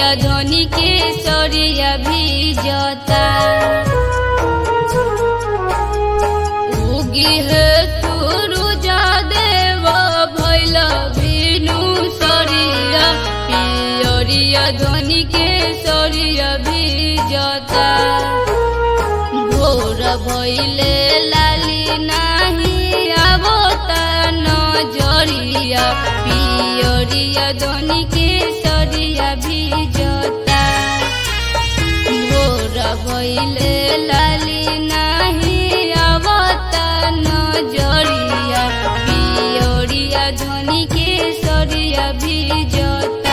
पियरिया धनी के सरिया भीजता। उगी है सूरज देव भइल बिनु सरिया पियरिया धनी के सरिया भीजता। भोर भइले लाली नाही आवता नजरिया पियरिया धनी के सरिया भीजता। भोर भइले लाली नाही आवता नजरिया पियरिया धनी के सरिया भीजता।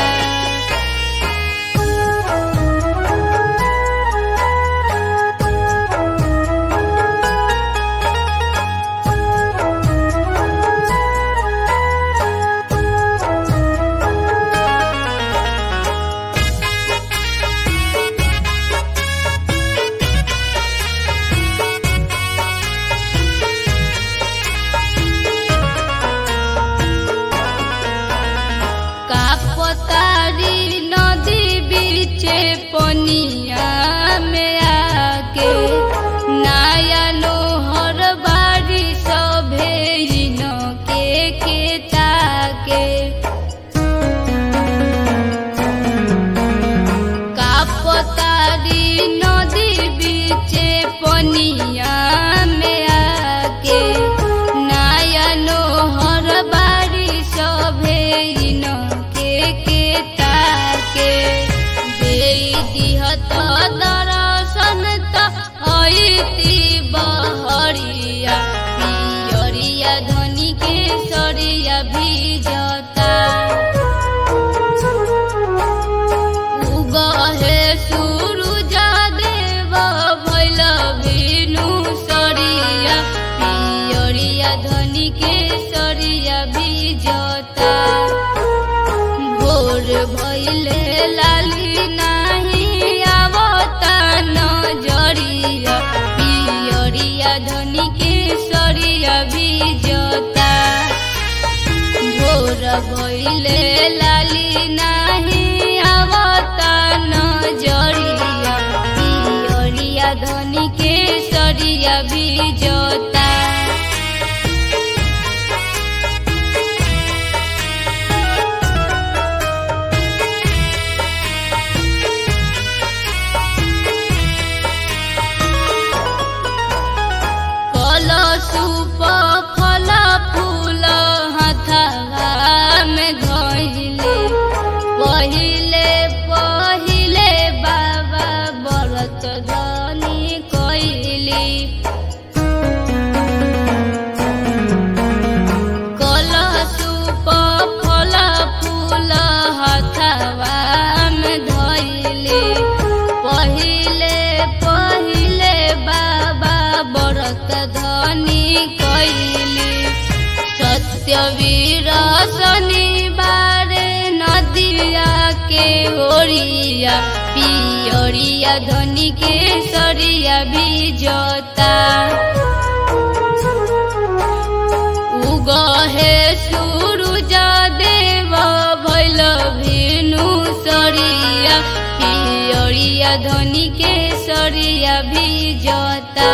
कापतारी नदी बीचे पनिया में आके नया नोहर बाड़ी सभे के ताके। कापतारी नदी बीचे पनिया में आके नया नोहर बाड़ी सभे के ताके। देई दिहत दर्शन त अइति बहरिया पियरिया धनी के सरिया भीजता। उगहे सूरज देव भइल बिनु सरिया पियरिया धनी के सरिया भीजता। भोर भइले लाली नाही आवता नजरिया पियरिया धनी के सरिया भीजता। भोर भइले लाली नाही आवता नजरिया पियरिया धनी के सरिया भीजता। सूप फल फूल हथवा में धइले पहिले पहिले बाबा व्रत धनी कइली। कल सूप फल फूल हथवा में धइले पहिले पहिले बाबा व्रत धनी कइली। सत्यवीर शनिवार नदिया के ओरिया पियरिया धनी के सरिया भीजता। उगहे सूरज देव भइल बिनु सरिया पियरिया धनी के सरिया भीजता।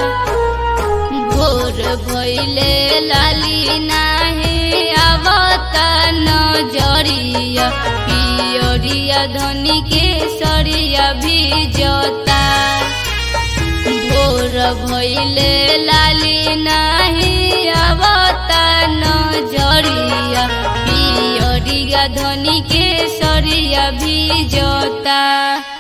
भोर भइले लाली नाही आवता नजरिया पियरिया धनी के सरिया भीजता। भोर भइले लाली नाही आवता नजरिया पियरिया धनी के सरिया भीजता।